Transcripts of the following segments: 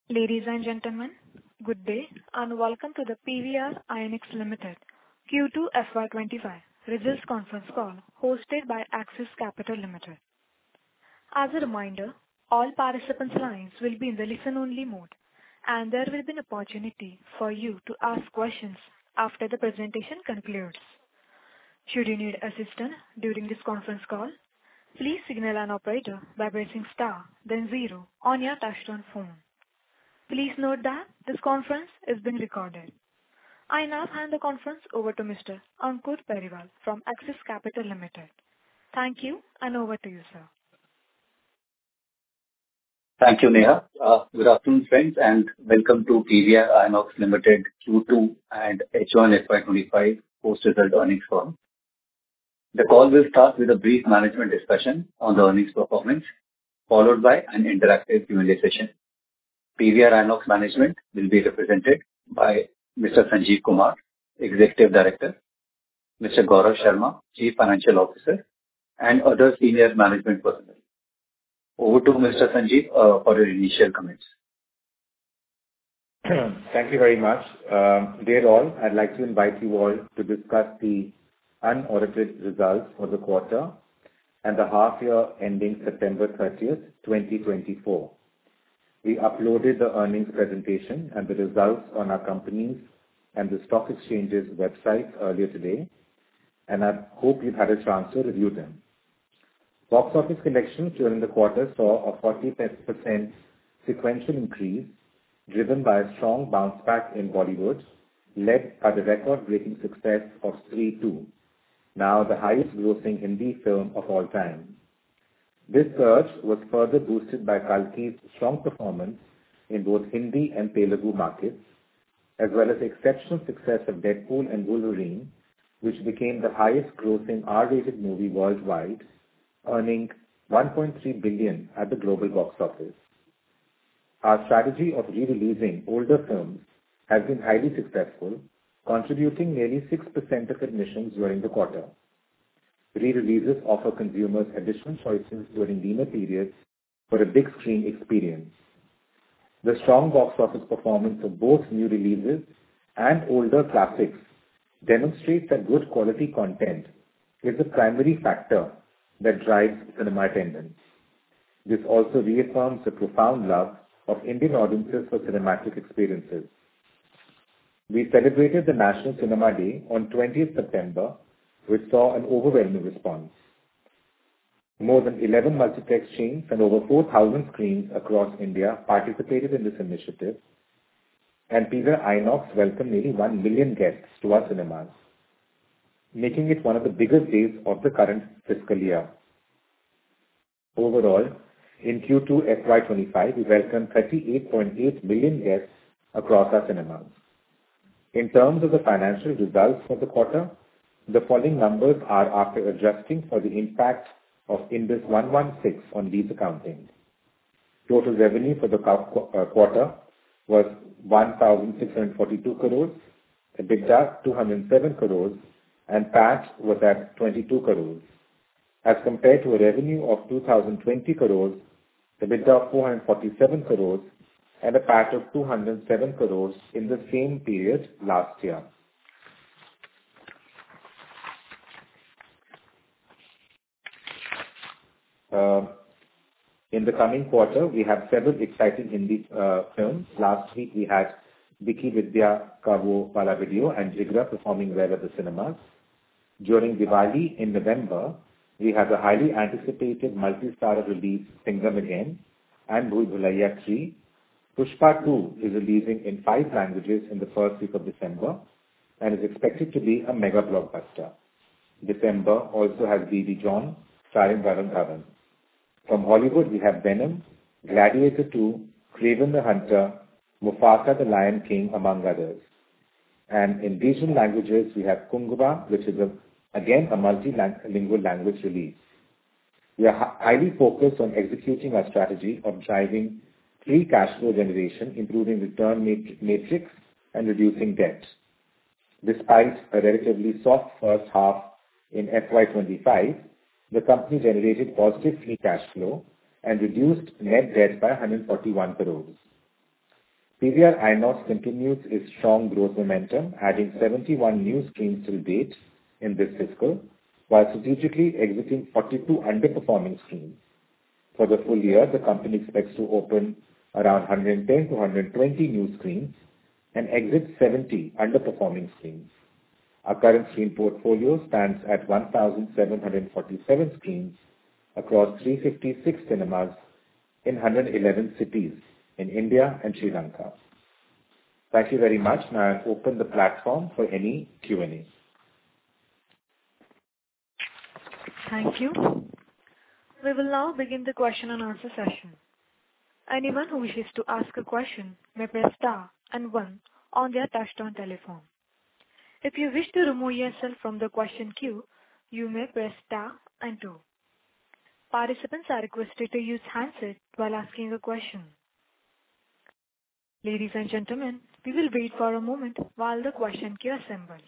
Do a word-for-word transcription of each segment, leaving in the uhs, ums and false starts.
Ladies and gentlemen, good day and welcome to the P V R INOX Limited Q two F Y twenty-five results conference call hosted by Axis Capital Limited. As a reminder, all participants' lines will be in the listen-only mode, and there will be an opportunity for you to ask questions after the presentation concludes. Should you need assistance during this conference call, please signal an operator by pressing star, then zero on your touch-tone phone. Please note that this conference is being recorded. I now hand the conference over to Mister Ankur Periwal from Axis Capital Limited. Thank you, and over to you, sir. Thank you, Neha. Uh, good afternoon, friends, and welcome to P V R INOX Limited Q two and H one F Y twenty-five post-result earnings call. The call will start with a brief management discussion on the earnings performance, followed by an interactive Q and A session. P V R INOX management will be represented by Mister Sanjeev Kumar, Executive Director, Mister Gaurav Sharma, Chief Financial Officer, and other senior management personnel. Over to Mister Sanjeev uh, for your initial comments. Thank you very much. Uh, dear all, I'd like to invite you all to discuss the unaudited results for the quarter and the half year ending September thirtieth, twenty twenty-four. We uploaded the earnings presentation and the results on our company's and the stock exchange's websites earlier today, and I hope you've had a chance to review them. Box office collections during the quarter saw a forty percent sequential increase, driven by a strong bounce back in Bollywood, led by the record-breaking success of Stree two, now the highest grossing Hindi film of all time. This surge was further boosted by Kalki's strong performance in both Hindi and Telugu markets, as well as the exceptional success of Deadpool and Wolverine, which became the highest grossing R-rated movie worldwide, earning one point three billion dollars at the global box office. Our strategy of re-releasing older films has been highly successful, contributing nearly six percent of admissions during the quarter. Re-releases offer consumers additional choices during leaner periods for a big screen experience. The strong box office performance of both new releases and older classics demonstrates that good quality content is the primary factor that drives cinema attendance. This also reaffirms the profound love of Indian audiences for cinematic experiences. We celebrated the National Cinema Day on twentieth September, which saw an overwhelming response. More than eleven multiplex chains and over four thousand screens across India participated in this initiative, and P V R INOX welcomed nearly one million guests to our cinemas, making it one of the biggest days of the current fiscal year. Overall, in Q two F Y twenty-five, we welcomed thirty-eight point eight million guests across our cinemas. In terms of the financial results for the quarter, the following numbers are after adjusting for the impact of Ind AS one sixteen on lease accounting. Total revenue for the quarter was one thousand six hundred forty-two crores, EBITDA two hundred seven crores, and P A T was at twenty-two crores, as compared to a revenue of two thousand twenty crores, EBITDA of four hundred forty-seven crores, and a P A T of two hundred seven crores in the same period last year. Uh, in the coming quarter, we have several exciting Hindi uh, films. Last week, we had Vicky Vidya Ka Wo Wala Video and Jigra performing well at the cinemas. During Diwali in November, we had the highly anticipated multi-star release Singham Again and Bhool Bhulaiya three. Pushpa two is releasing in five languages in the first week of December and is expected to be a mega blockbuster. December also has Baby John starring Varun Dhawan. From Hollywood, we have Venom, Gladiator two, Kraven the Hunter, Mufasa the Lion King, among others. And in regional languages, we have Kungva, which is a, again a multilingual language release. We are highly focused on executing our strategy of driving free cash flow generation, improving return matrix, and reducing debt. Despite a relatively soft first half in F Y twenty-five, the company generated positive free cash flow and reduced net debt by one hundred forty-one crores. P V R INOX continues its strong growth momentum, adding seventy-one new screens till date in this fiscal, while strategically exiting forty-two underperforming screens. For the full year, the company expects to open around one hundred ten to one hundred twenty new screens and exit seventy underperforming screens. Our current screen portfolio stands at one thousand seven hundred forty-seven screens across three hundred fifty-six cinemas in one hundred eleven cities in India and Sri Lanka. Thank you very much. Now I'll open the platform for any Q and A. Thank you. We will now begin the question and answer session. Anyone who wishes to ask a question may press star and one on their touchtone telephone. If you wish to remove yourself from the question queue, you may press star and two. Participants are requested to use handset while asking a question. Ladies and gentlemen, we will wait for a moment while the question queue assembles.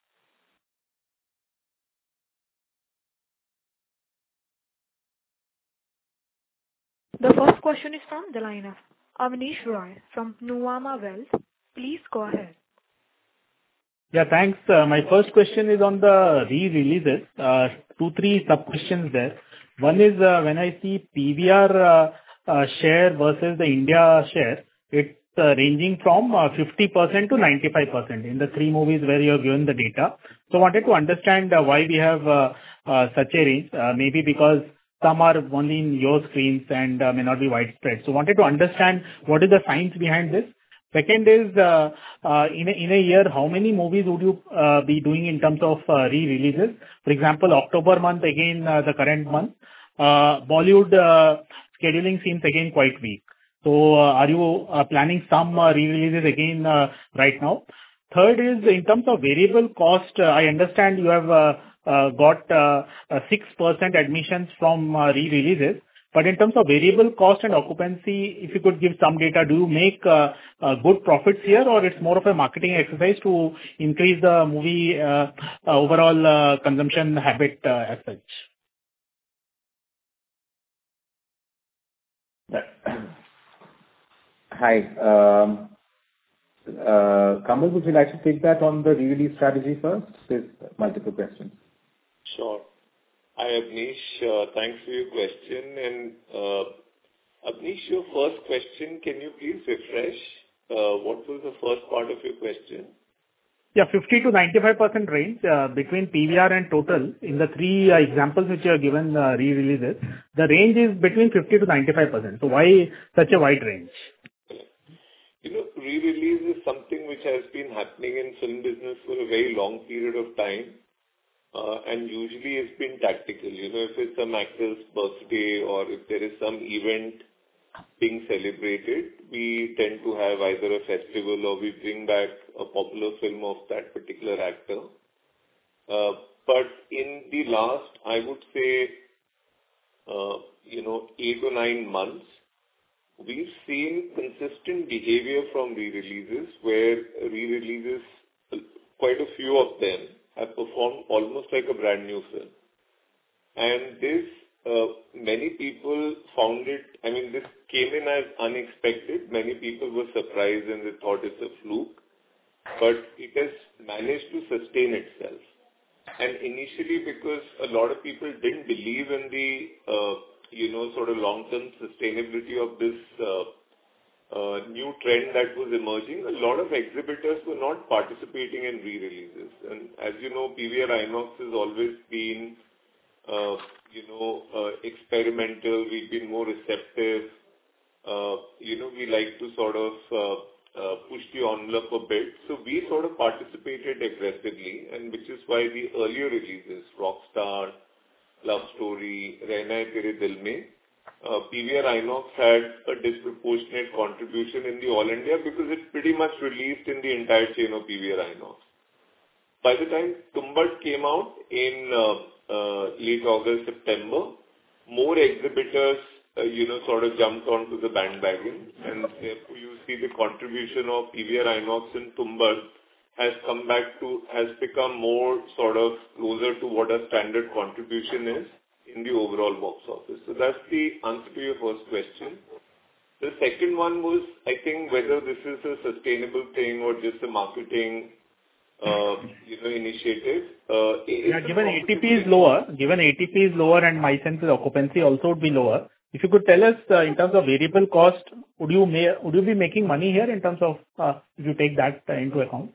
The first question is from the line of Abneesh Roy from Nuvama Wealth. Please go ahead. Yeah, thanks. Uh, my first question is on the re-releases. Uh, two, three sub-questions there. One is uh, when I see P V R uh, uh, share versus the India share, it's uh, ranging from uh, fifty percent to ninety-five percent in the three movies where you have given the data. So I wanted to understand uh, why we have uh, uh, such a range. Uh, maybe because some are only in your screens and uh, may not be widespread. So wanted to understand what is the science behind this. Second is, uh, uh, in, a, in a year, how many movies would you uh, be doing in terms of uh, re-releases? For example, October month, again, uh, the current month, uh, Bollywood uh, scheduling seems again quite weak. So uh, are you uh, planning some uh, re-releases again uh, right now? Third is, in terms of variable cost, uh, I understand you have uh, uh, got uh, uh, six percent admissions from uh, re-releases. But in terms of variable cost and occupancy, if you could give some data, do you make uh, uh, good profits here, or it's more of a marketing exercise to increase the movie uh, uh, overall uh, consumption habit uh, as such? Hi. Um, uh, Kamal, would you like to take that on the re-release strategy first? There's multiple questions. Sure. Hi, Abneesh. Uh, thanks for your question. And uh, Abneesh, your first question, can you please refresh? Uh, what was the first part of your question? Yeah, fifty to ninety-five percent range uh, between P V R and total. In the three uh, examples which you have given uh, re-releases, the range is between fifty to ninety-five percent. So why such a wide range? You know, re-release is something which has been happening in film business for a very long period of time. Uh, and usually it's been tactical. You know, if it's some actor's birthday or if there is some event being celebrated, we tend to have either a festival or we bring back a popular film of that particular actor. Uh, but in the last, I would say, uh, you know, eight or nine months, we've seen consistent behavior from re-releases where re-releases, quite a few of them, have performed almost like a brand new film. And this, uh, many people found it, I mean, this came in as unexpected. Many people were surprised and they thought it's a fluke. But it has managed to sustain itself. And initially, because a lot of people didn't believe in the, uh, you know, sort of long-term sustainability of this uh, Uh, new trend that was emerging, a lot of exhibitors were not participating in re-releases. And as you know, P V R INOX has always been, uh, you know, uh, experimental. We've been more receptive. Uh, you know, we like to sort of uh, uh, push the envelope a bit. So we sort of participated aggressively, and which is why the earlier releases, Rockstar, Love Story, Rehna Hai Tere Dil Mein, Uh, P V R INOX had a disproportionate contribution in the All India because it pretty much released in the entire chain of P V R INOX. By the time Tumbat came out in uh, uh, late August, September, more exhibitors, uh, you know, sort of jumped onto the bandwagon, and therefore you see the contribution of P V R INOX in Tumbat has come back to, has become more sort of closer to what a standard contribution is in the overall box office. So that's the answer to your first question. The second one was, I think, whether this is a sustainable thing or just a marketing, uh, you know, initiative. Uh, Yeah, given A T P is lower, given A T P is lower and my sense is occupancy also would be lower. If you could tell us, uh, in terms of variable cost, would you ma- would you be making money here in terms of, uh, if you take that uh, into account?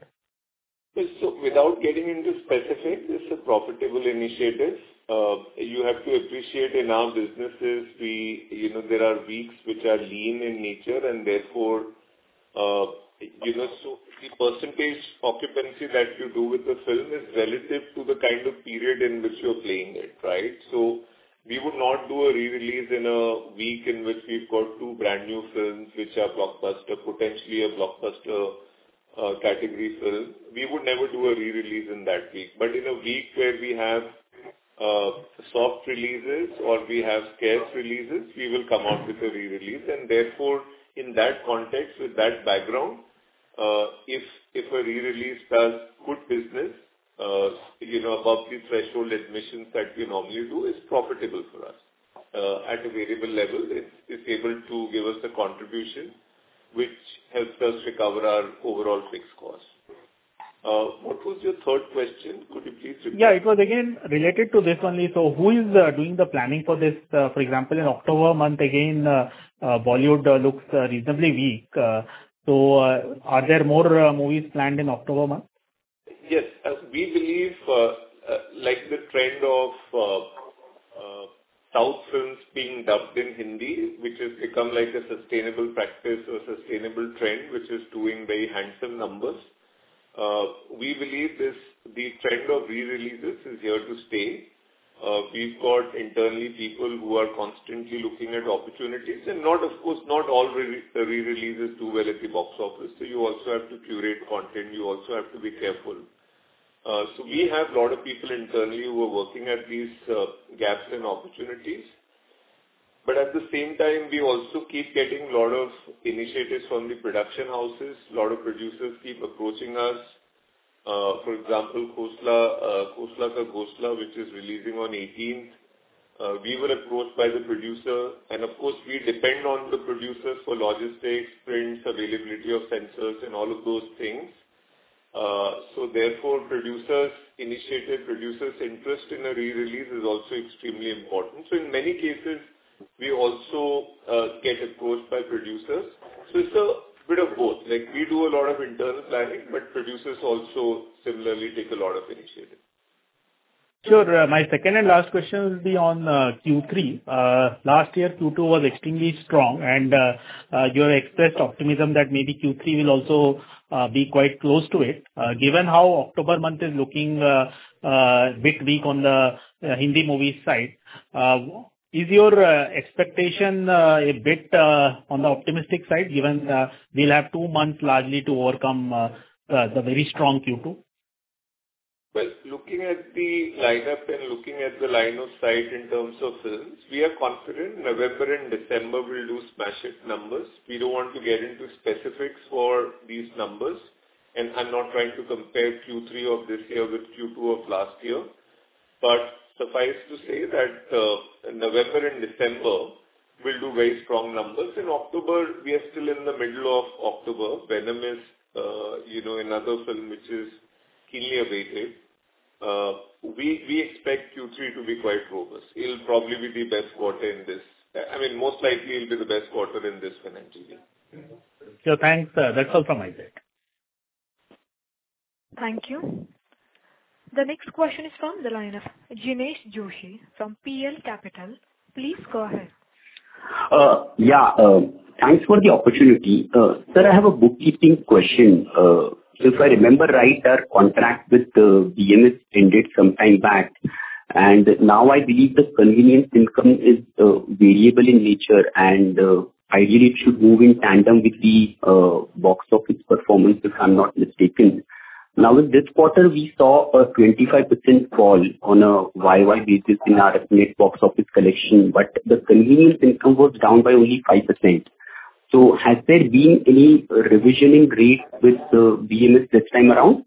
So without getting into specifics, it's a profitable initiative. Uh, You have to appreciate in our businesses, we, you know, there are weeks which are lean in nature, and therefore, uh, you know, so the percentage occupancy that you do with the film is relative to the kind of period in which you're playing it, right? So we would not do a re-release in a week in which we've got two brand new films which are blockbuster, potentially a blockbuster uh, category film. We would never do a re-release in that week. But in a week where we have uh, soft releases or we have scarce releases, we will come out with a re-release. And therefore, in that context, with that background, uh, if if a re-release does good business, uh, you know, above the threshold admissions that we normally do, is profitable for us. Uh, at a variable level, it's, it's able to give us a contribution which helps us recover our overall fixed costs. Uh, what was your third question? Could you please repeat? Yeah, it was again related to this only. So who is uh, doing the planning for this? Uh, for example, in October month again, uh, uh, Bollywood uh, looks uh, reasonably weak. Uh, so uh, are there more uh, movies planned in October month? Yes, as we believe, uh, uh, like the trend of uh, uh, South films being dubbed in Hindi, which has become like a sustainable practice or sustainable trend, which is doing very handsome numbers. Uh, we believe this, the trend of re-releases is here to stay. Uh, we've got internally people who are constantly looking at opportunities, and not, of course, not all re- re-releases do well at the box office. So you also have to curate content. You also have to be careful. Uh, so we have a lot of people internally who are working at these uh, gaps and opportunities. But at the same time, we also keep getting a lot of initiatives from the production houses. A lot of producers keep approaching us. Uh, for example, Khosla, uh, Khosla Ka Ghosla, which is releasing on eighteenth. Uh, we were approached by the producer, and of course, we depend on the producers for logistics, prints, availability of sensors, and all of those things. Uh, so therefore, producers' initiative, producers' interest in a re-release is also extremely important. So in many cases, we also uh, get approached by producers. So it's a bit of both. Like, we do a lot of internal planning, but producers also similarly take a lot of initiative. Sure. Uh, my second and last question will be on uh, Q three. Uh, last year, Q two was extremely strong, and uh, uh, you have expressed optimism that maybe Q three will also uh, be quite close to it. Uh, given how October month is looking a uh, uh, bit weak on the uh, Hindi movies side, uh, is your uh, expectation uh, a bit uh, on the optimistic side, given uh, we'll have two months largely to overcome uh, uh, the very strong Q two? Well, looking at the lineup and looking at the line of sight in terms of films, we are confident November and December will do smash hit numbers. We don't want to get into specifics for these numbers, and I'm not trying to compare Q three of this year with Q two of last year. But suffice to say that uh, November and December will do very strong numbers. In October, we are still in the middle of October. Venom is, uh, you know, another film which is keenly awaited. Uh, we we expect Q three to be quite robust. It'll probably be the best quarter in this. I mean, most likely it'll be the best quarter in this financial year. So thanks. Uh, that's all from my side. Thank you. The next question is from the line of Jinesh Joshi from P L Capital. Please go ahead. Uh, yeah, uh, thanks for the opportunity. Uh, sir, I have a bookkeeping question. Uh, if I remember right, our contract with uh, B M S ended some time back, and now I believe the convenience income is uh, variable in nature, and uh, ideally it should move in tandem with the uh, box office performance, if I'm not mistaken. Now, in this quarter, we saw a twenty-five percent fall on a Y Y basis in our net box office collection, but the convenience income was down by only five percent. So has there been any revisioning rate with uh, B M S this time around?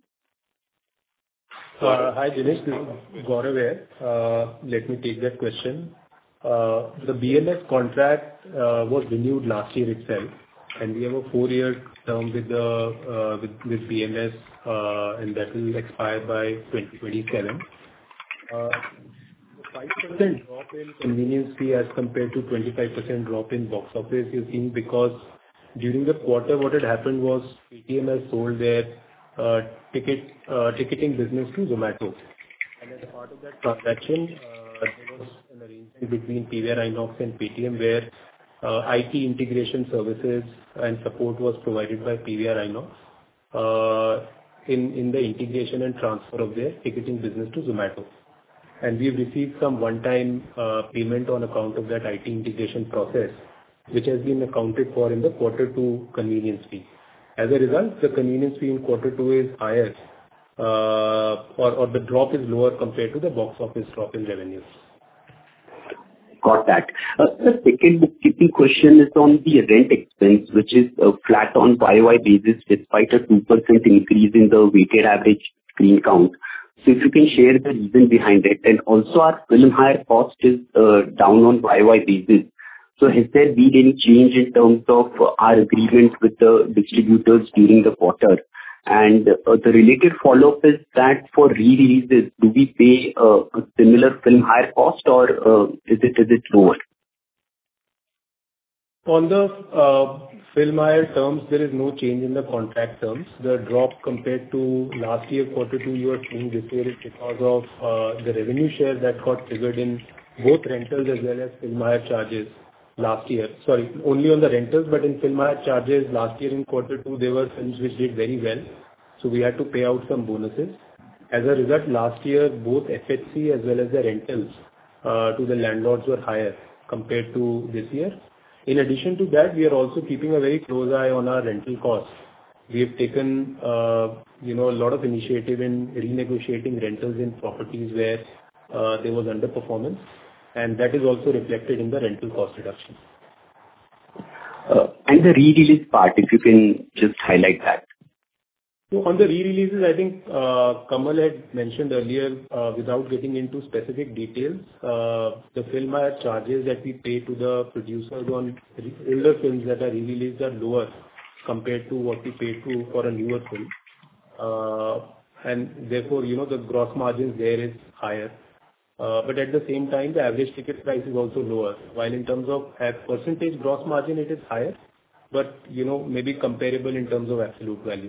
Uh, hi, Dinesh. This is Gaurav here. Uh, let me take that question. uh, the B N S contract uh, was renewed last year itself, and we have a four-year term with the uh, with, with B N S, uh, and that will expire by twenty twenty-seven. Uh, the five percent drop in convenience fee as compared to twenty-five percent drop in box office is seen because during the quarter, what had happened was Paytm has sold their uh, ticket uh, ticketing business to Zomato. And as part of that transaction, uh, there was an arrangement between P V R INOX and Paytm where uh, I T integration services and support was provided by P V R INOX uh, in, in the integration and transfer of their ticketing business to Zomato. And we've received some one-time uh, payment on account of that I T integration process, which has been accounted for in the quarter two convenience fee. As a result, the convenience fee in quarter two is higher, uh, or, or the drop is lower compared to the box office drop in revenues. Got that. Uh, the second bookkeeping question is on the rent expense, which is uh, flat on Y O Y basis despite a two percent increase in the weighted average screen count. So if you can share the reason behind it. And also our film hire cost is uh, down on Y O Y basis. So has there been any change in terms of our agreement with the distributors during the quarter? And uh, the related follow-up is that for re-releases, do we pay uh, a similar film hire cost or uh, is it is it lower? On the uh, film hire terms, there is no change in the contract terms. The drop compared to last year, quarter two, you are seeing this year is because of uh, the revenue share that got triggered in both rentals as well as film hire charges last year. Sorry, only on the rentals, but in film hire charges last year in quarter two, there were films which did very well. So we had to pay out some bonuses. As a result, last year, both F H C as well as the rentals uh, to the landlords were higher compared to this year. In addition to that, we are also keeping a very close eye on our rental costs. We have taken, uh, you know, a lot of initiative in renegotiating rentals in properties where uh, there was underperformance, and that is also reflected in the rental cost reduction. Uh, and the re-release part, if you can just highlight that. So on the re-releases, I think uh, Kamal had mentioned earlier, uh, without getting into specific details, uh, the film hire charges that we pay to the producers on re- older films that are re-released are lower compared to what we pay to for a newer film. Uh, and therefore, you know, the gross margins there is higher. Uh, but at the same time, the average ticket price is also lower. While in terms of a percentage gross margin, it is higher, but, you know, maybe comparable in terms of absolute value.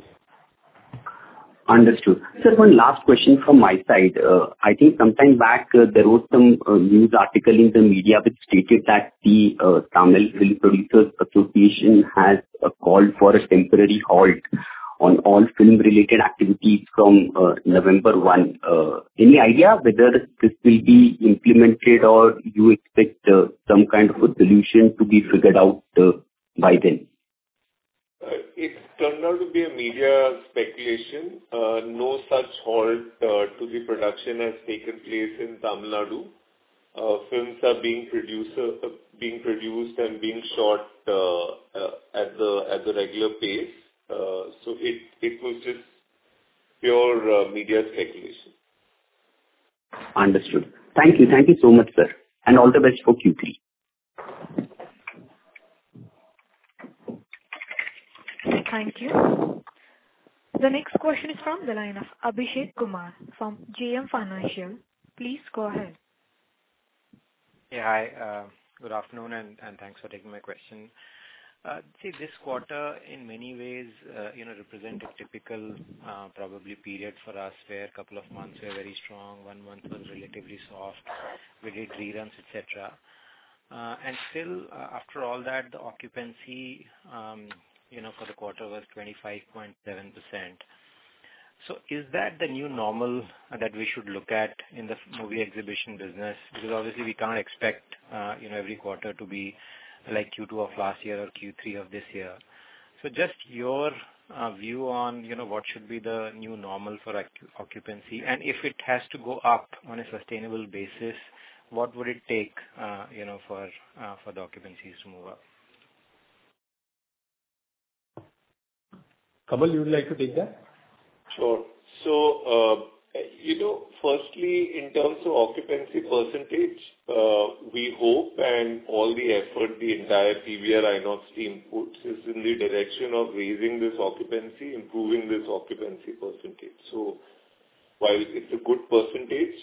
Understood. Sir, one last question from my side. Uh, I think sometime back uh, there was some uh, news article in the media which stated that the uh, Tamil Film Producers Association has uh, called for a temporary halt on all film-related activities from uh, November first. Uh, any idea whether this will be implemented or you expect uh, some kind of a solution to be figured out uh, by then? Uh, it turned out to be a media speculation. Uh, no such halt uh, to the production has taken place in Tamil Nadu. Uh, films are being produced, uh, being produced and being shot uh, uh, at the at the regular pace. Uh, so it it was just pure uh, media speculation. Understood. Thank you. Thank you so much, sir. And all the best for Q three. Thank you. The next question is from the line of Abhishek Kumar from J M Financial. Please go ahead. Yeah, hi. Uh, good afternoon, and, and thanks for taking my question. Uh, see, this quarter, in many ways, uh, you know, represented typical, uh, probably period for us, where a couple of months were very strong, one month was relatively soft. We did reruns, et cetera. Uh, and still, uh, after all that, the occupancy, um, you know, for the quarter was twenty-five point seven percent. So is that the new normal that we should look at in the movie exhibition business? Because obviously we can't expect, uh, you know, every quarter to be like Q two of last year or Q three of this year. So just your uh, view on, you know, what should be the new normal for occupancy, and if it has to go up on a sustainable basis, what would it take, uh, you know, for uh, for the occupancies to move up? Kamal, you would like to take that? Sure. So, uh, You know, firstly, in terms of occupancy percentage, uh, we hope and all the effort the entire P V R INOX team puts is in the direction of raising this occupancy, improving this occupancy percentage. So while it's a good percentage,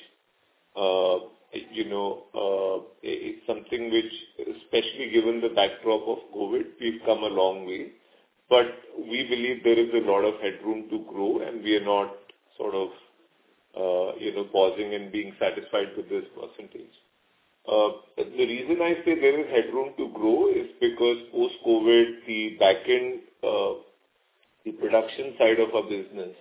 uh, you know, uh, it's something which, especially given the backdrop of COVID, we've come a long way. But we believe there is a lot of headroom to grow, and we are not sort of Uh, you know, pausing and being satisfied with this percentage. Uh, the reason I say there is headroom to grow is because post-COVID, the back-end, uh, the production side of our business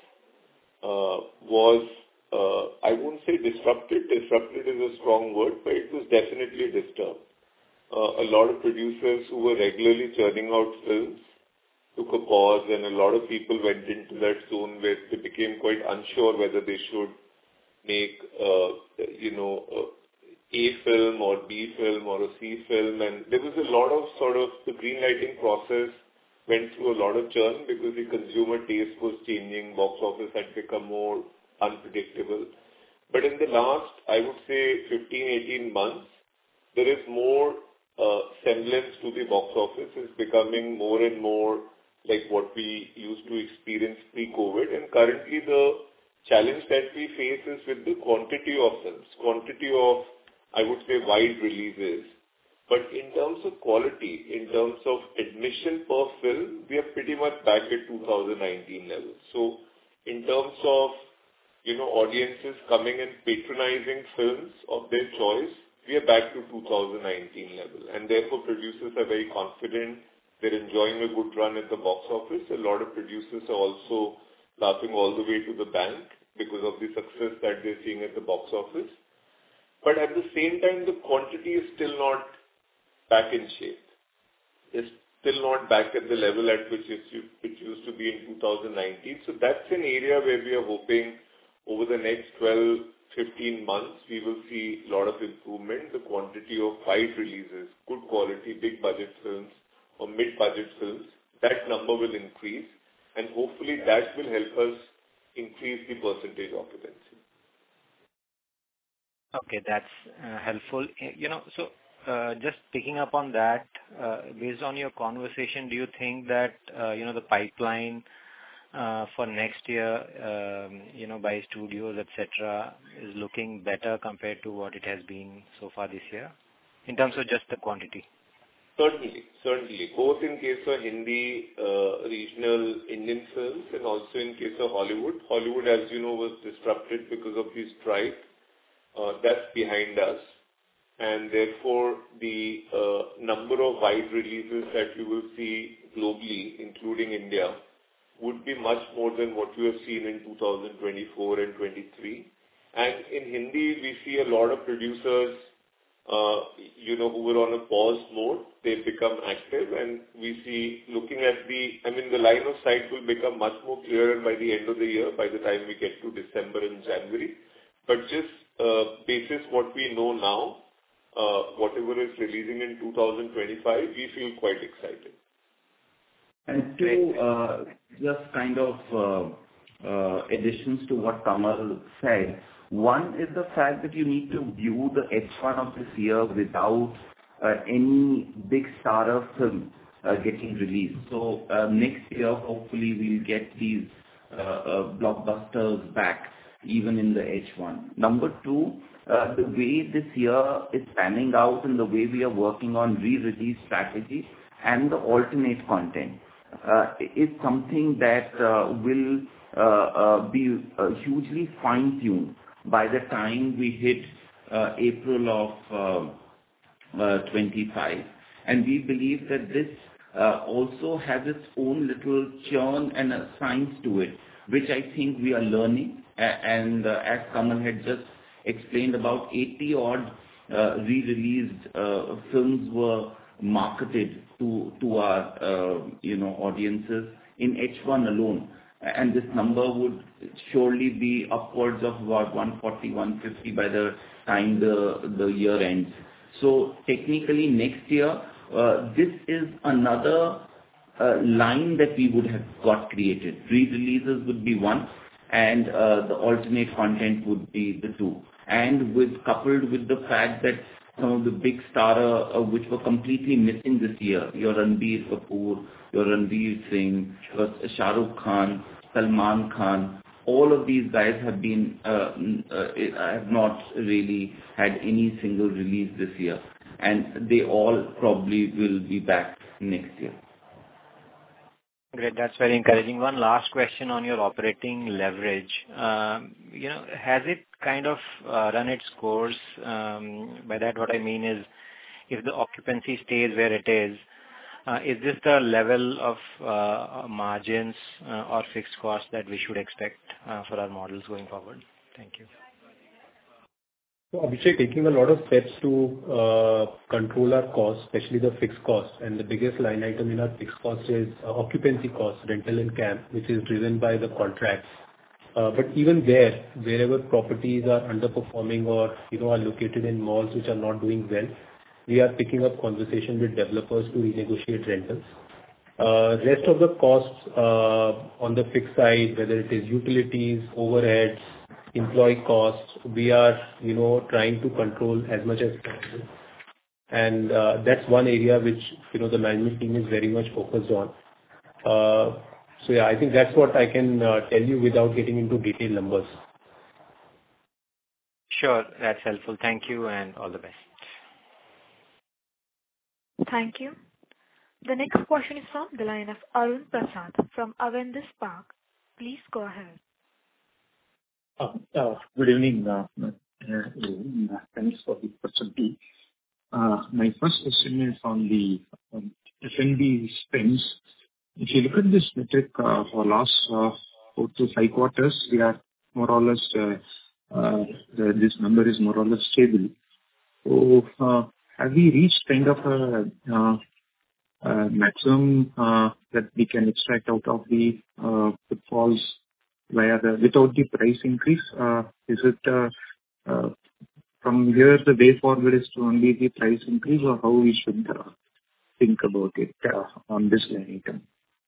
uh, was, uh, I won't say disrupted. Disrupted is a strong word, but it was definitely disturbed. Uh, a lot of producers who were regularly churning out films took a pause, and a lot of people went into that zone where they became quite unsure whether they should make, uh, you know, uh, A film or B film or a C film. And there was a lot of sort of, the green lighting process went through a lot of churn because the consumer taste was changing, box office had become more unpredictable. But in the last, I would say, fifteen, eighteen months, there is more uh, semblance to the box office. It's becoming more and more like what we used to experience pre-COVID. And currently the challenge that we face is with the quantity of films, quantity of, I would say, wide releases. But in terms of quality, in terms of admission per film, we are pretty much back at two thousand nineteen levels. So in terms of, you know, audiences coming and patronizing films of their choice, we are back to two thousand nineteen level. And therefore producers are very confident. They're enjoying a good run at the box office. A lot of producers are also laughing all the way to the bank because of the success that they're seeing at the box office. But at the same time, the quantity is still not back in shape. It's still not back at the level at which it used to be in two thousand nineteen. So that's an area where we are hoping over the next twelve, fifteen months, we will see a lot of improvement. The quantity of wide releases, good quality, big budget films or mid-budget films, that number will increase. And hopefully that will help us increase the percentage occupancy. Okay, that's uh, helpful. You know, so uh, just picking up on that, uh, based on your conversation, do you think that, uh, you know, the pipeline uh, for next year, um, you know, by studios, et cetera, is looking better compared to what it has been so far this year, in terms of just the quantity? Certainly, certainly. Both in case of Hindi, uh, regional Indian films, and also in case of Hollywood. Hollywood, as you know, was disrupted because of the strike. Uh, that's behind us. And therefore, the uh, number of wide releases that you will see globally, including India, would be much more than what you have seen in two thousand twenty-four and twenty-three. And in Hindi, we see a lot of producers Uh, you know, who were on a pause mode, they've become active, and we see, looking at the, I mean, the line of sight will become much more clearer by the end of the year, by the time we get to December and January. But just uh, basis what we know now, uh, whatever is releasing in two thousand twenty-five, we feel quite excited. And two, uh, just kind of uh, uh, additions to what Kamal said. One is the fact that you need to view the H one of this year without uh, any big starter film uh, getting released. So uh, next year, hopefully, we'll get these uh, uh, blockbusters back, even in the H one. Number two, uh, the way this year is panning out and the way we are working on re-release strategy and the alternate content uh, is something that uh, will uh, uh, be uh, hugely fine-tuned by the time we hit uh, April of uh, uh, twenty-five. And we believe that this uh, also has its own little churn and a science to it, which I think we are learning. And uh, as Kamal had just explained, about eighty odd uh, re-released uh, films were marketed to to our uh, you know audiences in H one alone. And this number would surely be upwards of about one forty, one fifty by the time the, the year ends. So technically next year, uh, this is another uh, line that we would have got created. Re-releases would be one, and uh, the alternate content would be the two. And with coupled with the fact that some of the big stars uh, which were completely missing this year, your Ranbir Kapoor, your Ranveer Singh, your Shah Rukh Khan, Salman Khan, all of these guys have been uh, uh, have not really had any single release this year, and they all probably will be back next year. Great. That's very encouraging. One last question on your operating leverage. Um, you know, has it kind of uh, run its course? Um, by that, what I mean is, if the occupancy stays where it is, uh, is this the level of uh, margins uh, or fixed costs that we should expect uh, for our models going forward? Thank you. So Abhishek, taking a lot of steps to uh, control our costs, especially the fixed costs, and the biggest line item in our fixed cost is uh, occupancy costs, rental and camp, which is driven by the contracts. Uh, but even there, wherever properties are underperforming or you know are located in malls which are not doing well, we are picking up conversation with developers to renegotiate rentals. Uh, rest of the costs uh, on the fixed side, whether it is utilities, overheads, employee costs, we are, you know, trying to control as much as possible. And uh, that's one area which, you know, the management team is very much focused on. Uh, so yeah, I think that's what I can uh, tell you without getting into detailed numbers. Sure, that's helpful. Thank you and all the best. Thank you. The next question is from the line of Arun Prasad from Avendus Spark. Please go ahead. Uh, uh, Good evening. uh, uh, Thanks for the opportunity. Uh, My first question is on the um, F and B spends. If you look at this metric uh, for last uh, four to five quarters, we are more or less, uh, uh, the- this number is more or less stable. So, uh, have we reached kind of a uh, uh, maximum uh, that we can extract out of the uh, footfalls via the, without the price increase? Uh, Is it uh, uh, from here the way forward is to only the price increase, or how we should uh, think about it uh, on this line item?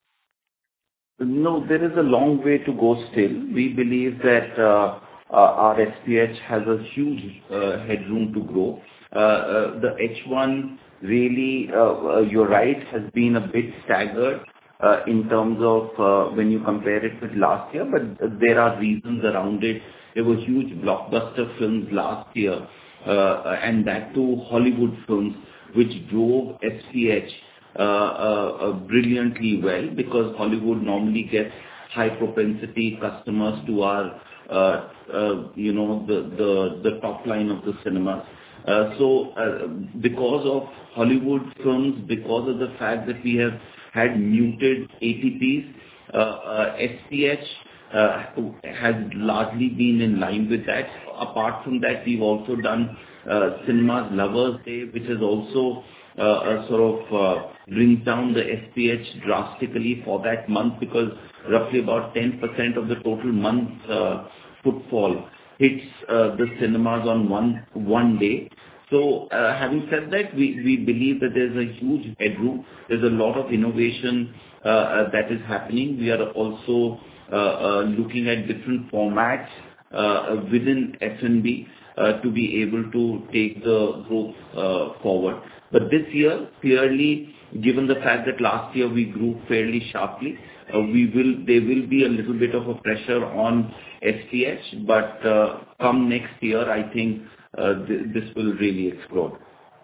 No, there is a long way to go still. We believe that uh, uh, our S P H has a huge uh, headroom to grow. Uh, uh, the H one really, uh, uh, you're right, has been a bit staggered uh, in terms of uh, when you compare it with last year, but there are reasons around it. There were huge blockbuster films last year, uh, and that too Hollywood films, which drove S P H uh, uh, uh, brilliantly well, because Hollywood normally gets high propensity customers to our, uh, uh, you know, the, the, the top line of the cinema. Uh, so uh, because of Hollywood films, because of the fact that we have had muted A T Ps, uh, uh, S P H uh, has largely been in line with that. Apart from that, we've also done uh, Cinemas Lovers Day, which has also uh, uh, sort of uh, brings down the S P H drastically for that month, because roughly about ten percent of the total month's uh, footfall hits uh, the cinemas on one one day. So uh, having said that, we, we believe that there's a huge headroom. There's a lot of innovation uh, uh, that is happening. We are also uh, uh, looking at different formats uh, within F and B uh, to be able to take the growth uh, forward. But this year, clearly, given the fact that last year we grew fairly sharply, uh, we will there will be a little bit of a pressure on S P H, but uh, come next year, I think uh, th- this will really explode.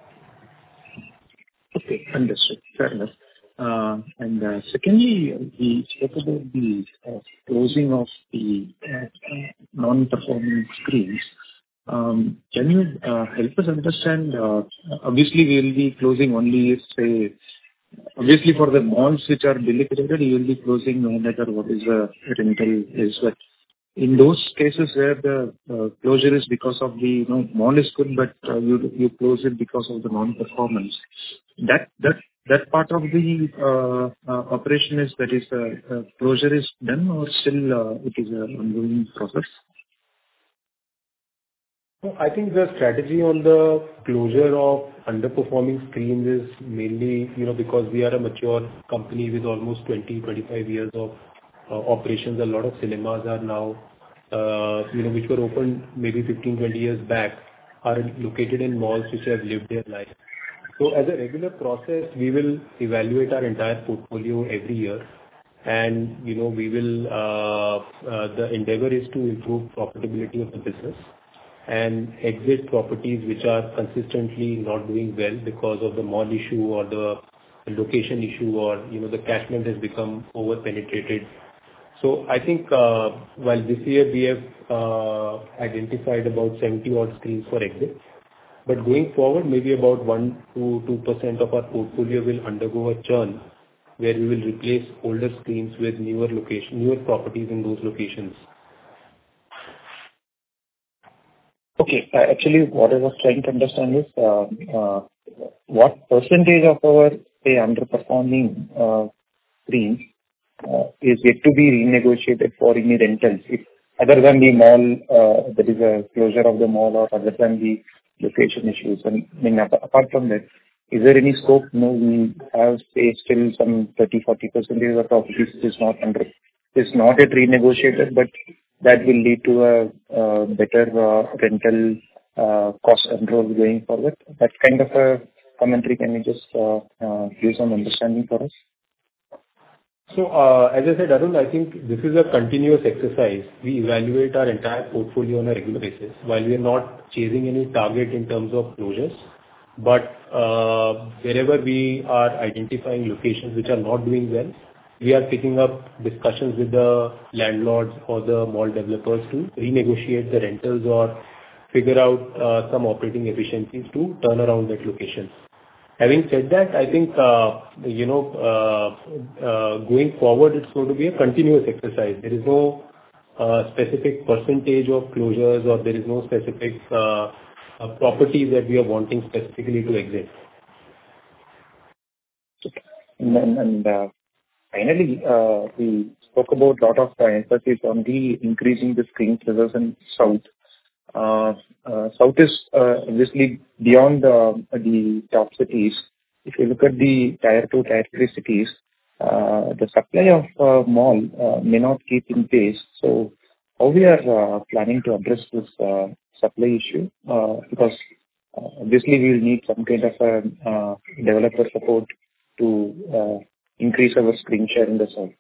Okay, understood. Fair enough. Uh, And uh, secondly, we spoke about the uh, closing of the uh, uh, non-performing screens. Um, Can you uh, help us understand, uh, obviously we will be closing only if, say, obviously for the malls which are deliberated, you will be closing no matter what is the rental is. But in those cases where the uh, closure is because of the, you know, mall is good, but uh, you you close it because of the non-performance, that that that part of the uh, uh, operation is, that is, uh, uh, closure is done, or still uh, it is an ongoing process? So I think the strategy on the closure of underperforming screens is mainly, you know, because we are a mature company with almost twenty to twenty-five years of uh, operations. A lot of cinemas are now, uh, you know, which were opened maybe fifteen, twenty years back, are located in malls which have lived their life. So as a regular process, we will evaluate our entire portfolio every year. And, you know, we will, uh, uh, the endeavor is to improve profitability of the business and exit properties which are consistently not doing well because of the mall issue or the location issue, or, you know, the catchment has become over-penetrated. So I think, uh, while this year we have uh, identified about seventy odd screens for exit, but going forward, maybe about one to two percent of our portfolio will undergo a churn, where we will replace older screens with newer location, newer properties in those locations. Okay. Uh, Actually, what I was trying to understand is, uh, uh, what percentage of our, say, underperforming uh, screens uh, is yet to be renegotiated for any rentals, if other than the mall, uh, there is a closure of the mall, or other than the location issues. And I mean, ap- apart from that, is there any scope? No, we have, say, still some thirty, forty percent of the properties is not under, is not yet renegotiated, but that will lead to a uh, better uh, rental uh, cost control going forward. That kind of a commentary, can you just uh, uh, give some understanding for us? So, uh, as I said, Arun, I think this is a continuous exercise. We evaluate our entire portfolio on a regular basis. While we are not chasing any target in terms of closures, but uh, wherever we are identifying locations which are not doing well, we are picking up discussions with the landlords or the mall developers to renegotiate the rentals or figure out uh, some operating efficiencies to turn around that location. Having said that, I think, uh, you know, uh, uh, going forward, it's going to be a continuous exercise. There is no uh, specific percentage of closures, or there is no specific uh, uh, properties that we are wanting specifically to exit. And, and, and uh, finally, uh, we spoke about a lot of uh, emphasis on the increasing the screen presence in South. Uh, uh, South is uh, obviously beyond uh, the top cities. If you look at the tier two, tier three cities, uh, the supply of uh, mall uh, may not keep in pace. So how we are uh, planning to address this uh, supply issue? Uh, because uh, obviously we will need some kind of a uh, developer support to uh, increase our screen share in the South.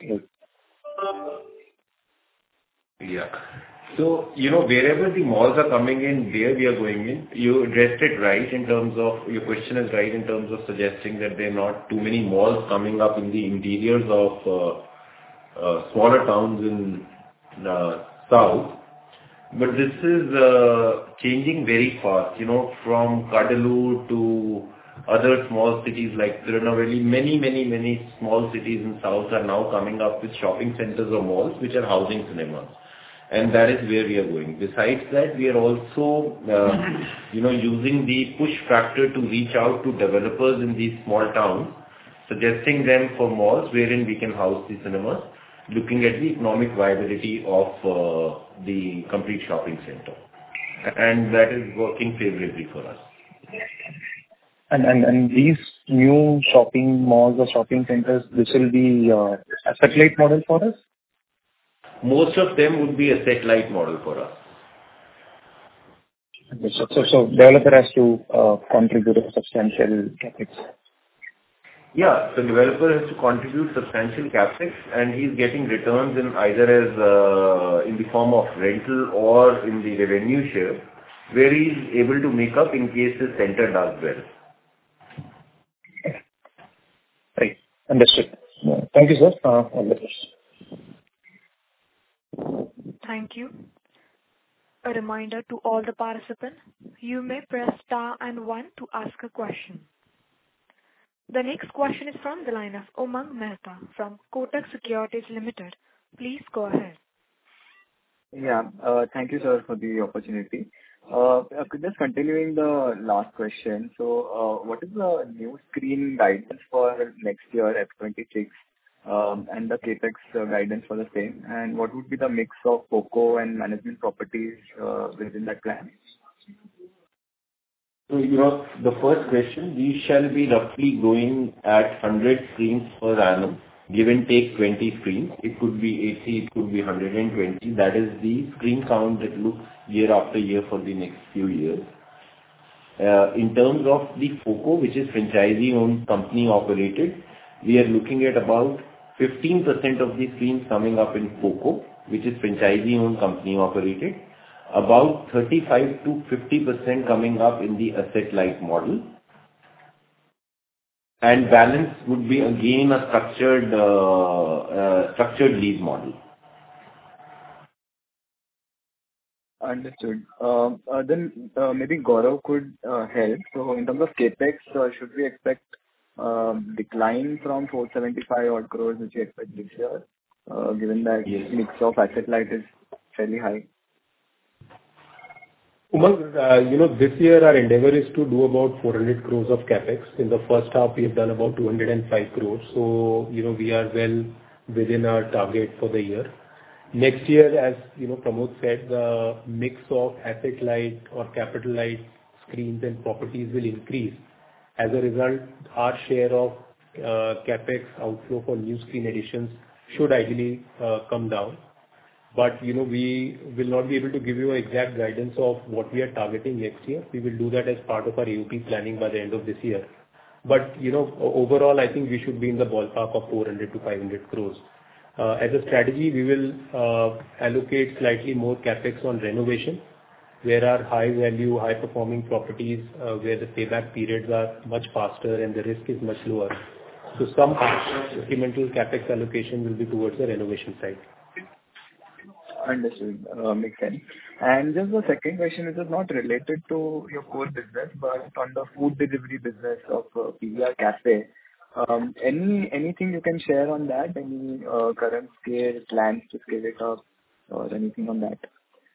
Yeah. So, you know, wherever the malls are coming in, there we are going in. You addressed it right in terms of, your question is right in terms of suggesting that there are not too many malls coming up in the interiors of uh, uh, smaller towns in uh, South. But this is uh, changing very fast, you know, from Cuddalore to other small cities like Tirunelveli. Many, many, many small cities in South are now coming up with shopping centers or malls which are housing cinemas. And that is where we are going. Besides that, we are also, uh, you know, using the push factor to reach out to developers in these small towns, suggesting them for malls wherein we can house the cinemas, looking at the economic viability of uh, the complete shopping center. And that is working favorably for us. And, and, and these new shopping malls or shopping centers, this will be uh, a satellite model for us? Most of them would be a satellite model for us. Okay, so, so, so developer has to uh, contribute a substantial capex. Yeah, the developer has to contribute substantial capex, and he's getting returns in either as uh, in the form of rental or in the revenue share, where he's able to make up in case his center does well. Right, understood. Uh, thank you, sir. Uh, all the best. Thank you. A reminder to all the participants, you may press star and one to ask a question. The next question is from the line of Umang Mehta from Kotak Securities Limited. Please go ahead. Yeah, uh, thank you, sir, for the opportunity. Uh, just continuing the last question. So, uh, what is the new screen guidance for next year, F twenty-six? Um, and the capex uh, guidance for the same, and what would be the mix of FOCO and management properties uh, within that plan? So, you know, the first question, we shall be roughly going at one hundred screens per annum give and take twenty screens. It could be eighty, it could be one hundred twenty. That is the screen count that looks year after year for the next few years. Uh, in terms of the FOCO, which is franchisee-owned, company-operated, we are looking at about fifteen percent of the screens coming up in FOCO, which is franchisee-owned, company-operated, about thirty-five to fifty percent coming up in the asset-light model, and balance would be again a structured uh, uh, structured lease model. Understood. Uh, uh, Then uh, maybe Gaurav could uh, help. So in terms of CapEx, uh, should we expect um, decline from four seventy-five odd crores, which we expect this year, uh, given that Yes. mix of asset light is fairly high? Umang, uh, you know, this year our endeavor is to do about four hundred crores of CapEx. In the first half, we have done about two hundred five crores. So, you know, we are well within our target for the year. Next year, as you know, Pramod said, the mix of asset light or capital light screens and properties will increase. As a result, our share of uh, CapEx outflow for new screen additions should ideally uh, come down. But, you know, we will not be able to give you an exact guidance of what we are targeting next year. We will do that as part of our A U P planning by the end of this year. But, you know, o- overall, I think we should be in the ballpark of four hundred to five hundred crores. Uh, As a strategy, we will uh, allocate slightly more CapEx on renovation, where our high value, high performing properties, uh, where the payback periods are much faster and the risk is much lower. So some incremental CapEx allocation will be towards the renovation side. Understood. Uh, Makes sense. And just the second question, which is not related to your core business, but on the food delivery business of uh, P V R Cafe. Um, Any Anything you can share on that? Any uh, current scale, plans to scale it up or anything on that?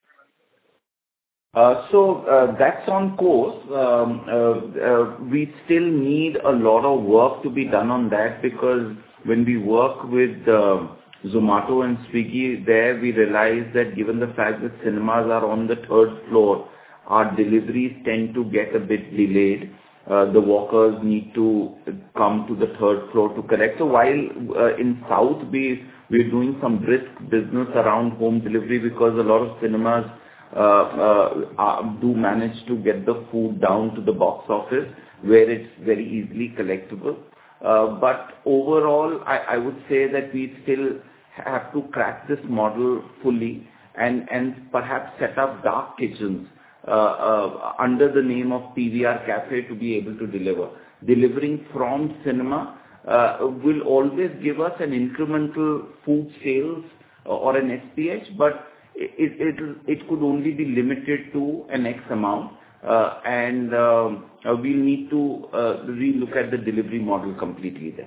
Uh, So uh, that's on course. Um, uh, uh, We still need a lot of work to be done on that, because when we work with uh, Zomato and Swiggy, there we realize that given the fact that cinemas are on the third floor, our deliveries tend to get a bit delayed. Uh, the walkers need to come to the third floor to collect. So while uh, in South we we're doing some brisk business around home delivery, because a lot of cinemas uh, uh, uh, do manage to get the food down to the box office where it's very easily collectible. Uh, but overall, I, I would say that we still have to crack this model fully and, and perhaps set up dark kitchens uh, uh, under the name of P V R Cafe to be able to deliver. Delivering from cinema uh, will always give us an incremental food sales or an S P H, but it, it, it could only be limited to an X amount. Uh, and um, uh, we'll need to uh, re-look at the delivery model completely there.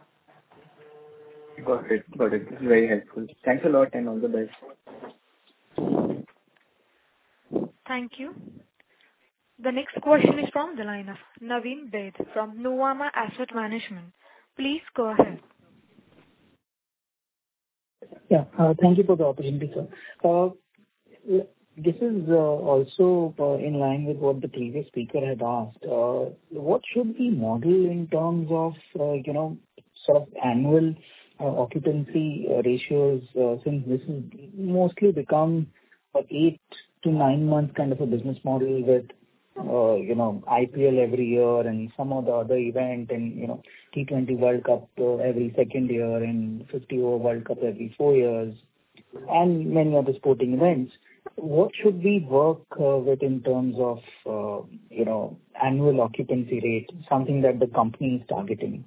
Got it. Got it. This is very helpful. Thanks a lot and all the best. Thank you. The next question is from the line of Naveen Baid from Nuvama Asset Management. Please go ahead. Yeah. uh, Thank you for the opportunity, sir. Uh, This is uh, also uh, in line with what the previous speaker had asked. Uh, What should we model in terms of, uh, you know, sort of annual uh, occupancy uh, ratios, uh, since this has mostly become an eight to nine month kind of a business model with, uh, you know, I P L every year and some of the other event and, you know, T twenty World Cup uh, every second year and fifty over World Cup every four years and many other sporting events. What should we work uh, with in terms of, uh, you know, annual occupancy rate, something that the company is targeting?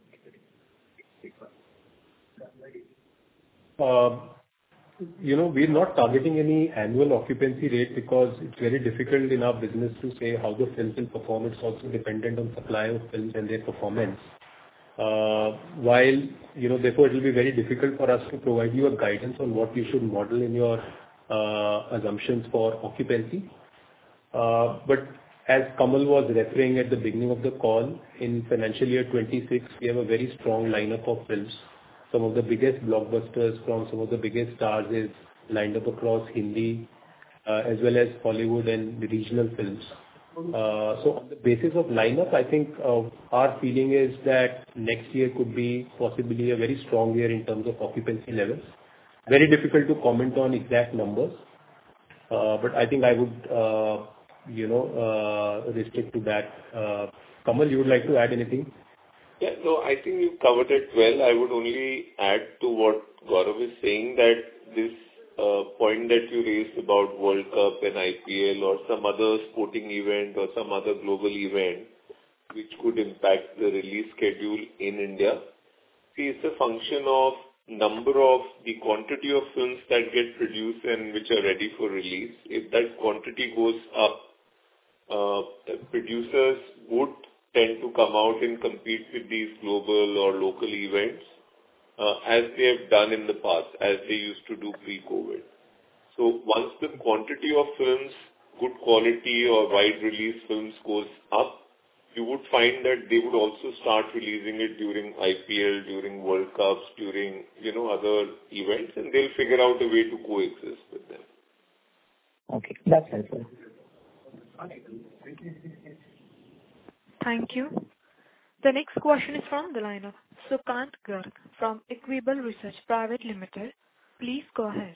Uh, You know, we're not targeting any annual occupancy rate because it's very difficult in our business to say how the films will perform. It's also dependent on supply of films and their performance. Uh, While, you know, therefore, it will be very difficult for us to provide you a guidance on what you should model in your uh, assumptions for occupancy. Uh, But as Kamal was referring at the beginning of the call, in financial year twenty-six, we have a very strong lineup of films. Some of the biggest blockbusters from some of the biggest stars is lined up across Hindi, uh, as well as Hollywood and the regional films. So on the basis of lineup, I think our feeling is that next year could be possibly a very strong year in terms of occupancy levels. Very difficult to comment on exact numbers, but I think I would, you know, restrict to that. Kamal, you would like to add anything? Yeah, no, I think you covered it well. I would only add to what Gaurav is saying, that this uh, point that you raised about World Cup and I P L or some other sporting event or some other global event which could impact the release schedule in India. See, it's a function of number of the quantity of films that get produced and which are ready for release. If that quantity goes up, uh, producers would tend to come out and compete with these global or local events uh, as they have done in the past, as they used to do pre-COVID. So once the quantity of films, good quality or wide release films goes up, you would find that they would also start releasing it during I P L, during World Cups, during, you know, other events, and they'll figure out a way to coexist with them. Okay, that's helpful. Thank you. The next question is from the line of Sukant Garg from Equable Research Private Limited. Please go ahead.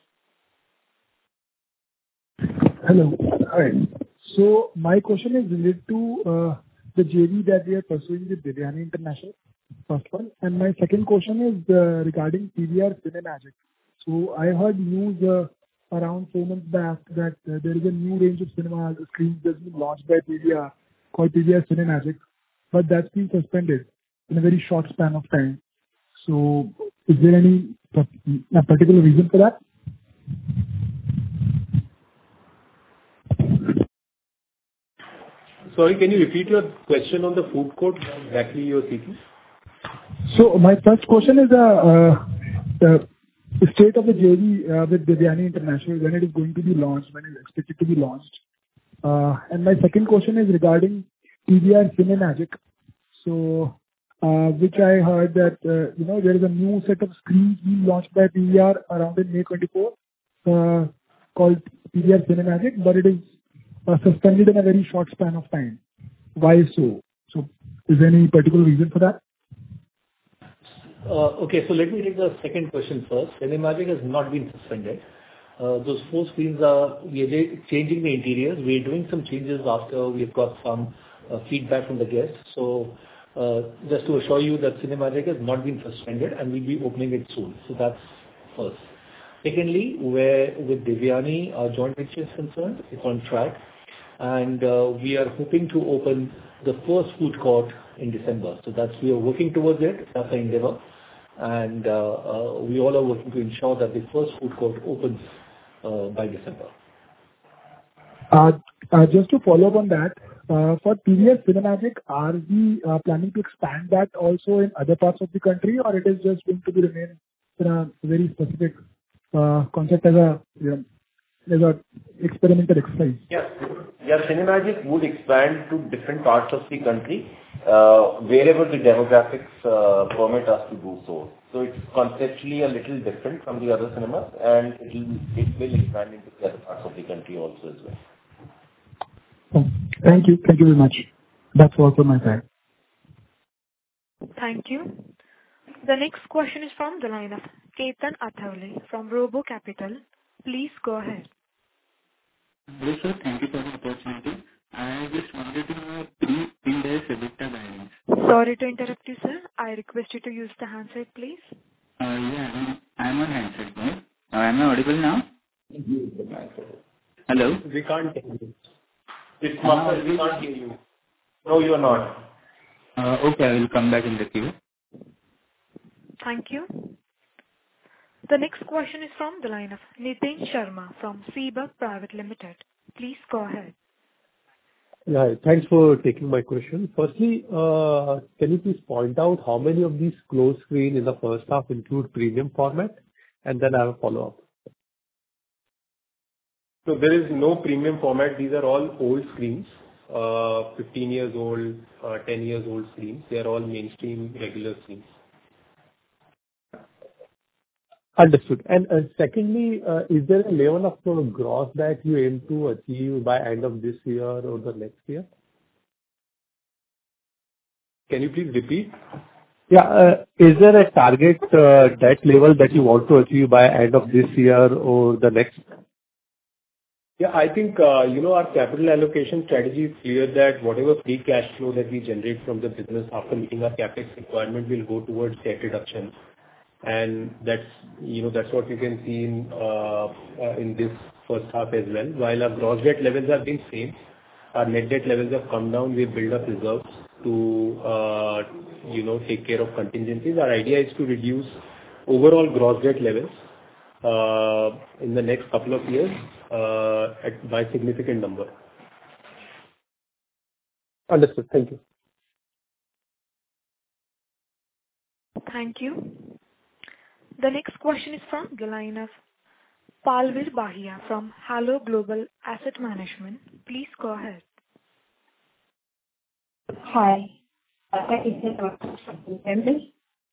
Hello. Hi. So my question is related to uh, the J V that we are pursuing with Devyani International, first one. And my second question is uh, regarding P V R Cinemagic. So I heard news uh, around four months back that uh, there is a new range of cinema screens that's been launched by P V R called P V R Cinemagic, but that's been suspended in a very short span of time. So is there any a particular reason for that? Sorry, can you repeat your question on the food court? What exactly you're seeking? So my first question is uh, uh, the state of the J V uh, with Devyani International, when it is going to be launched, when it is expected to be launched. Uh, and my second question is regarding P V R Cinemagic. So, uh, which I heard that, uh, you know, there is a new set of screens being launched by P V R around in May twenty-fourth, uh, called P V R Cinemagic, but it is uh, suspended in a very short span of time. Why so? So, is there any particular reason for that? Uh, okay, so let me take the second question first. Cinemagic has not been suspended. Uh, those four screens are, we are changing the interiors. We are doing some changes after we've got some uh, feedback from the guests. So uh, just to assure you that Cinemagic has not been suspended and we'll be opening it soon. So that's first. Secondly, where with Devyani, our joint venture is concerned, it's on track. And uh, we are hoping to open the first food court in December. So that's, we are working towards it. That's our endeavor. And uh, uh, we all are working to ensure that the first food court opens uh, by December. Uh, uh, just to follow up on that, uh, for P V R Cinemagic, are we uh, planning to expand that also in other parts of the country, or it is just going to be remain in a very specific uh, concept as a, you know, as a experimental exercise? Yeah, yeah. Cinemagic would expand to different parts of the country uh, wherever the demographics uh, permit us to do so. So it's conceptually a little different from the other cinemas, and it will it will expand into the other parts of the country also as well. Oh, thank you. Thank you very much. That's all from my side. Thank you. The next question is from the line of Ketan Athawale from Robo Capital. Please go ahead. Hello, sir. Thank you for the opportunity. I just wanted to know pre-Ind AS EBITDA guidance. Sorry to interrupt you, sir. I request you to use the handset, please. Uh, yeah, I'm on handset mode. Uh, am I audible now? Hello? We can't hear you. It's muffled. We can't hear you. No, you are not. Uh, okay, I will come back in the queue. Thank you. The next question is from the line of Nitin Sharma from Seabug Private Limited. Please go ahead. Yeah, thanks for taking my question. Firstly, uh, can you please point out how many of these closed screen in the first half include premium format? And then I have a follow-up. So there is no premium format. These are all old screens, uh, fifteen years old, uh, ten years old screens. They are all mainstream regular screens. Understood. And uh, secondly, uh, is there a level of uh, gross that you aim to achieve by end of this year or the next year? Can you please repeat? Yeah. uh, Is there a target uh, debt level that you want to achieve by end of this year or the next? Yeah, I think, uh, you know, our capital allocation strategy is clear that whatever free cash flow that we generate from the business after meeting our CapEx requirement will go towards debt reduction. And that's, you know, that's what you can see in uh, uh, in this first half as well. While our gross debt levels have been same, our net debt levels have come down. We've built up reserves to, uh, you know, take care of contingencies. Our idea is to reduce overall gross debt levels uh, in the next couple of years uh, at by significant number. Understood. Thank you. Thank you. The next question is from the line of Palvir Bahia from Halo Global Asset Management. Please go ahead. Hi. Uh, Thank you so much for hearing me.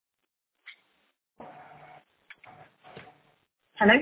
Hello?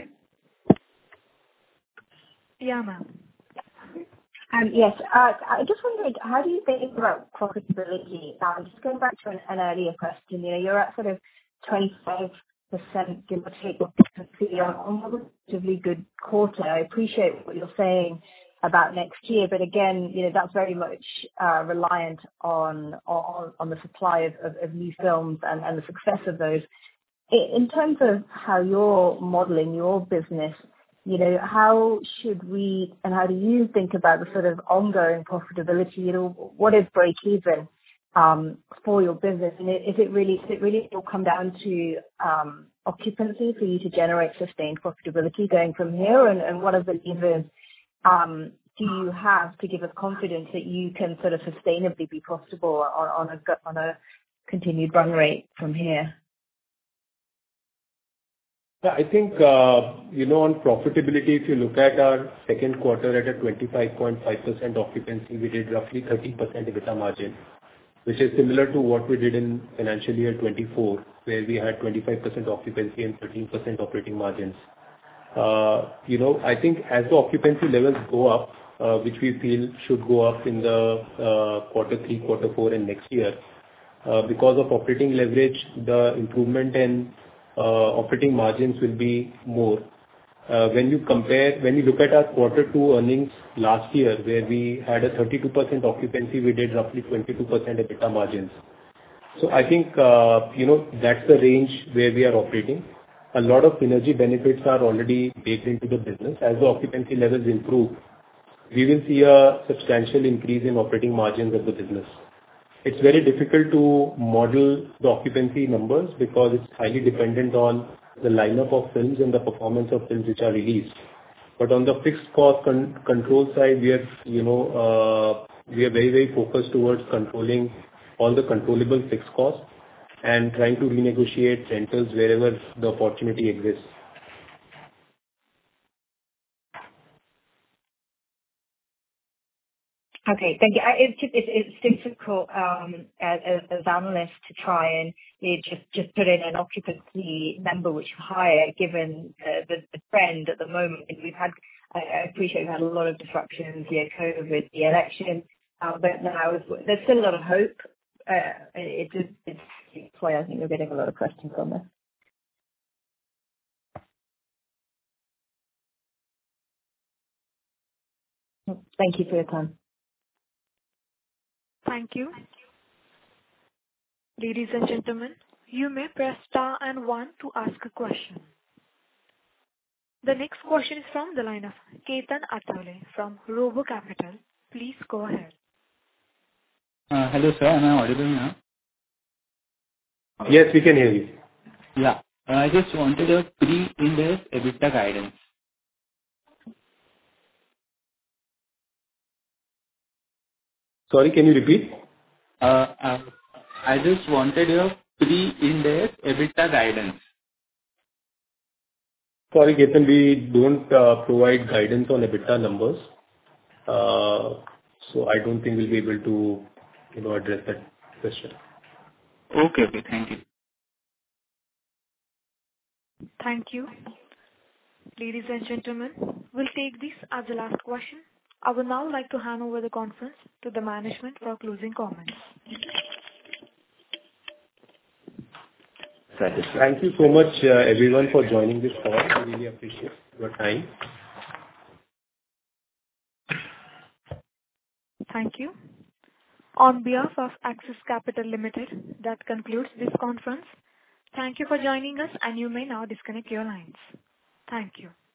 Yeah, ma'am. Um, Yes. uh, I just wondered, how do you think about profitability? Um, Just going back to an an earlier question, you know, you're at sort of twenty-five percent, give or take, occupancy on on a relatively good quarter. I appreciate what you're saying about next year, but again, you know, that's very much uh, reliant on on on the supply of of of new films and and the success of those. I- In terms of how you're modeling your business, you know, how should we and how do you think about the sort of ongoing profitability? You know, what is break even um, for your business? And i- is it really, does it really all come down to um, occupancy for you to generate sustained profitability going from here? And and what are the levers um, do you have to give us confidence that you can sort of sustainably be profitable on on a go- on a continued run rate from here? Yeah, I think, uh, you know, on profitability, if you look at our second quarter at a twenty-five point five percent occupancy, we did roughly thirty percent EBITDA margin, which is similar to what we did in financial year twenty-four, where we had twenty-five percent occupancy and thirteen percent operating margins. Uh, You know, I think as the occupancy levels go up, uh, which we feel should go up in the uh, quarter three, quarter four and next year, uh, because of operating leverage, the improvement in uh, operating margins will be more. Uh, When you compare, when you look at our quarter two earnings last year, where we had a thirty-two percent occupancy, we did roughly twenty-two percent EBITDA margins. So I think, uh, you know, that's the range where we are operating. A lot of synergy benefits are already baked into the business. As the occupancy levels improve, we will see a substantial increase in operating margins of the business. It's very difficult to model the occupancy numbers because it's highly dependent on the lineup of films and the performance of films which are released. But on the fixed cost con- control side, we are, you know, uh, we are very, very focused towards controlling all the controllable fixed costs and trying to renegotiate rentals wherever the opportunity exists. Okay, thank you. I- It's just, it's it's difficult um, as as as analysts to try and, you know, just just put in an occupancy number which is higher given uh, the the trend at the moment. And We've had, I I appreciate we've had a lot of disruptions, yeah, COVID, the election, uh, but now it's- there's still a lot of hope. Uh, It it just, it's it's why I think we're getting a lot of questions on this. Thank you for your time. Thank you. Ladies and gentlemen, you may press star and one to ask a question. The next question is from the line of Ketan Athavale from Robo Capital. Please go ahead. Uh, Hello, sir. Am I audible now? Yes, we can hear you. Yeah. Uh, I just wanted a pre-Ind AS EBITDA guidance. Sorry, can you repeat? Uh, uh, I just wanted your pre-Ind AS EBITDA guidance. Sorry, Ketan, we don't uh, provide guidance on EBITDA numbers. Uh, So I don't think we'll be able to, you know, address that question. Okay, okay. Thank you. Thank you. Ladies and gentlemen, we'll take this as the last question. I would now like to hand over the conference to the management for closing comments. Thank you so much, uh, everyone, for joining this call. I really appreciate your time. Thank you. On behalf of Axis Capital Limited, that concludes this conference. Thank you for joining us, and you may now disconnect your lines. Thank you.